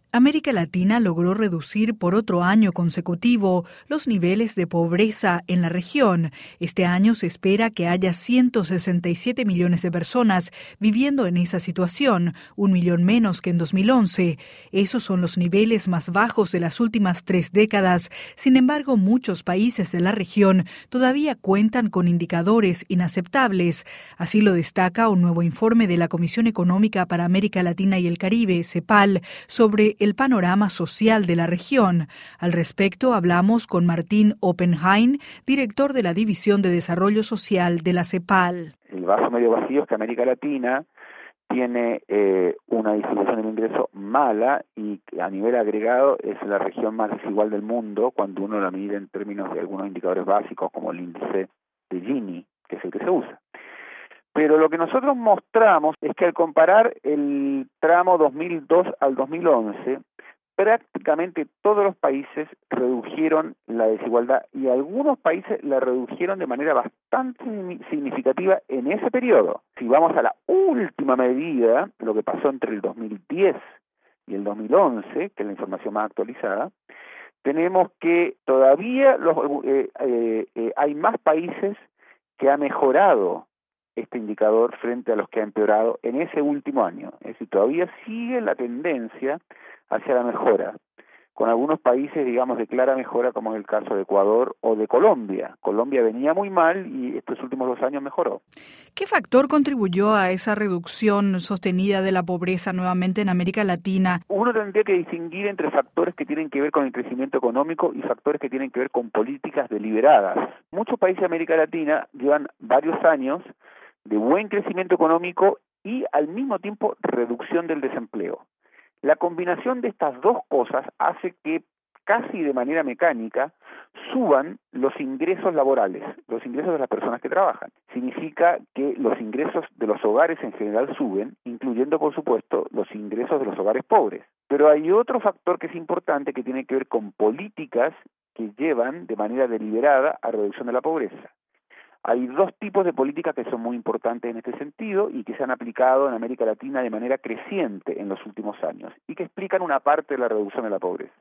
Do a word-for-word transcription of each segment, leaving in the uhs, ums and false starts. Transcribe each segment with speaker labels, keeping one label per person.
Speaker 1: América Latina logró reducir por otro año consecutivo los niveles de pobreza en la región. Este año se espera que haya ciento sesenta y siete millones de personas viviendo en esa situación, un millón menos que en dos mil once. Esos son los niveles más bajos de las últimas tres décadas. Sin embargo, muchos países de la región todavía cuentan con indicadores inaceptables. Así lo destaca un nuevo informe de la Comisión Económica para América Latina y el Caribe, CEPAL, sobre el panorama social de la región. Al respecto, hablamos con Martín Oppenheim, director de la División de Desarrollo Social de la CEPAL.
Speaker 2: El vaso medio vacío es que América Latina tiene eh, una distribución del ingreso mala y a nivel agregado es la región más desigual del mundo cuando uno la mide en términos de algunos indicadores básicos como el índice de Gini, que es el que se usa. Pero lo que nosotros mostramos es que al comparar el tramo dos mil dos al dos mil once, prácticamente todos los países redujeron la desigualdad y algunos países la redujeron de manera bastante significativa en ese periodo. Si vamos a la última medida, lo que pasó entre el dos mil diez y el dos mil once, que es la información más actualizada, tenemos que todavía los, eh, eh, eh, hay más países que ha mejorado este indicador frente a los que ha empeorado en ese último año. Es decir, todavía sigue la tendencia hacia la mejora, con algunos países, digamos, de clara mejora, como es el caso de Ecuador o de Colombia. Colombia venía muy mal y estos últimos dos años mejoró.
Speaker 1: ¿Qué factor contribuyó a esa reducción sostenida de la pobreza nuevamente en América Latina?
Speaker 2: Uno tendría que distinguir entre factores que tienen que ver con el crecimiento económico y factores que tienen que ver con políticas deliberadas. Muchos países de América Latina llevan varios años de buen crecimiento económico y al mismo tiempo reducción del desempleo. La combinación de estas dos cosas hace que casi de manera mecánica suban los ingresos laborales, los ingresos de las personas que trabajan. Significa que los ingresos de los hogares en general suben, incluyendo por supuesto los ingresos de los hogares pobres. Pero hay otro factor que es importante que tiene que ver con políticas que llevan de manera deliberada a reducción de la pobreza. Hay dos tipos de políticas que son muy importantes en este sentido y que se han aplicado en América Latina de manera creciente en los últimos años y que explican una parte de la reducción de la pobreza.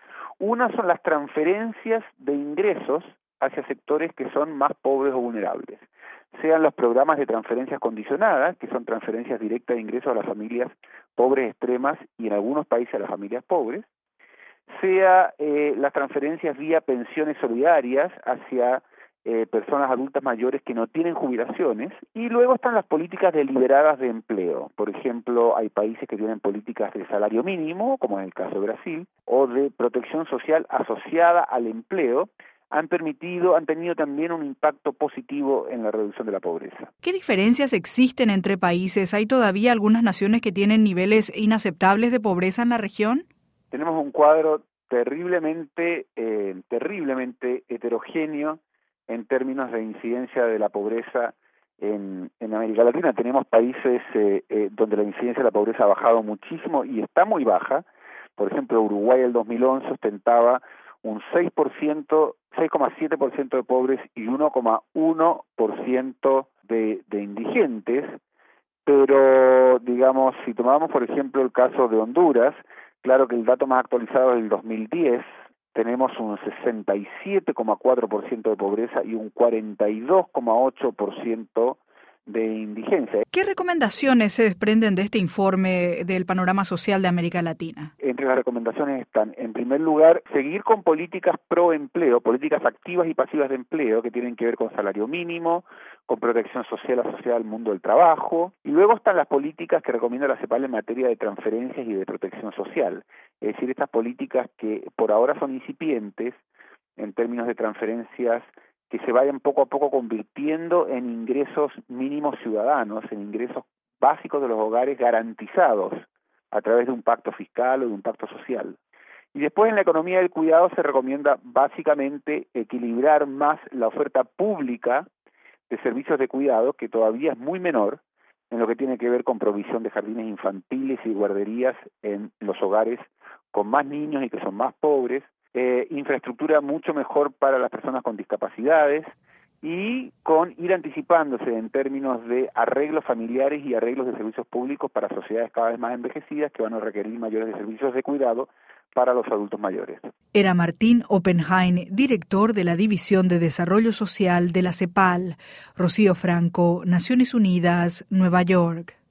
Speaker 2: Una son las transferencias de ingresos hacia sectores que son más pobres o vulnerables, sean los programas de transferencias condicionadas, que son transferencias directas de ingresos a las familias pobres extremas y en algunos países a las familias pobres, sea eh, las transferencias vía pensiones solidarias hacia Eh, personas adultas mayores que no tienen jubilaciones, y luego están las políticas deliberadas de empleo. Por ejemplo, hay países que tienen políticas de salario mínimo, como en el caso de Brasil, o de protección social asociada al empleo, han permitido, han tenido también un impacto positivo en la reducción de la pobreza.
Speaker 1: ¿Qué diferencias existen entre países? ¿Hay todavía algunas naciones que tienen niveles inaceptables de pobreza en la región?
Speaker 2: Tenemos un cuadro terriblemente, eh, terriblemente heterogéneo en términos de incidencia de la pobreza en, en América Latina. Tenemos países eh, eh, donde la incidencia de la pobreza ha bajado muchísimo y está muy baja. Por ejemplo, Uruguay el dos mil once ostentaba un seis por ciento, seis coma siete por ciento de pobres y uno coma uno por ciento de, de indigentes. Pero, digamos, si tomamos, por ejemplo, el caso de Honduras, claro que el dato más actualizado es del dos mil diez, tenemos un sesenta y siete coma cuatro por ciento de pobreza y un cuarenta y dos coma ocho por ciento de indigencia.
Speaker 1: ¿Qué recomendaciones se desprenden de este informe del panorama social de América Latina?
Speaker 2: Entre las recomendaciones están, en primer lugar, seguir con políticas pro empleo, políticas activas y pasivas de empleo que tienen que ver con salario mínimo, con protección social asociada al mundo del trabajo, y luego están las políticas que recomienda la CEPAL en materia de transferencias y de protección social, es decir, estas políticas que por ahora son incipientes en términos de transferencias que se vayan poco a poco convirtiendo en ingresos mínimos ciudadanos, en ingresos básicos de los hogares garantizados a través de un pacto fiscal o de un pacto social. Y después en la economía del cuidado se recomienda básicamente equilibrar más la oferta pública de servicios de cuidado, que todavía es muy menor, en lo que tiene que ver con provisión de jardines infantiles y guarderías en los hogares con más niños y que son más pobres, eh, infraestructura mucho mejor para las personas con discapacidades y con ir anticipándose en términos de arreglos familiares y arreglos de servicios públicos para sociedades cada vez más envejecidas que van a requerir mayores servicios de cuidado para los adultos mayores.
Speaker 1: Era Martín Oppenheim, director de la División de Desarrollo Social de la CEPAL. Rocío Franco, Naciones Unidas, Nueva York.